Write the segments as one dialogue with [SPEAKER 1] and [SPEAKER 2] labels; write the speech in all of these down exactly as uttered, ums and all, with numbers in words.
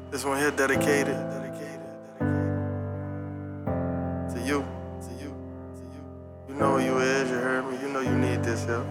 [SPEAKER 1] This one here dedicated to you. To you. To you. You know who you is, you heard me. You know you need this help.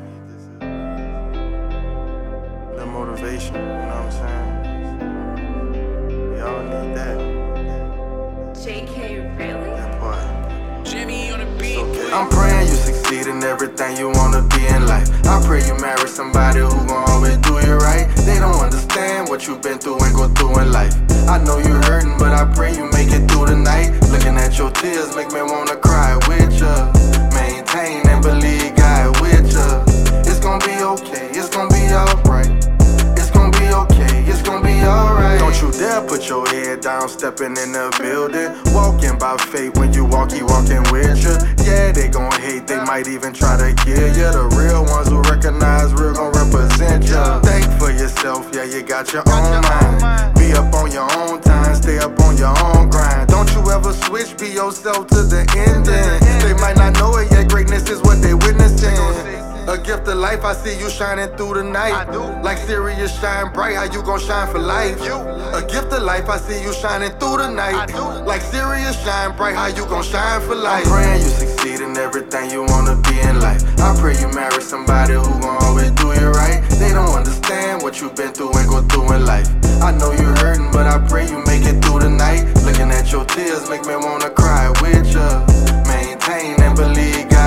[SPEAKER 1] The motivation, you know what I'm saying? We all need that.
[SPEAKER 2] J K, really?
[SPEAKER 1] That part.
[SPEAKER 3] Jimmy on the beat.
[SPEAKER 1] Okay. I'm praying you succeed in everything you wanna be in life. I pray you marry somebody who gon' always do you right. They don't understand what you've been through and go through in life. I know you're hurting, but I pray you make it through the night. Looking at your tears make me wanna cry with ya. Maintain and believe God with ya. It's gonna be okay, it's gonna be alright. It's gonna be okay, it's gonna be alright. Don't you dare put your head down, stepping in the building. Walking by faith when you walk, he walking with you. Yeah, they gon' hate, they might even try to kill you. The real ones who recognize real gon' represent you. Think for yourself, yeah, you got your own mind. Be up on your own time, stay up on your own grind. Don't you ever switch, be yourself to the ending. They might not know it yet, greatness is what they witnessing. A gift of life, I see you shining through the night. Like Sirius shine bright, how you gon' shine for life? A gift of life, I see you shining through the night. Like Sirius shine bright, how you gon' shine for life? I'm praying you succeed in everything you wanna be in life. I pray you marry somebody who gon' always do you right. They don't understand what you've been through and go through in life. I know you're hurting, but I pray you make it through the night. Looking at your tears make me wanna cry with ya. Maintain and believe God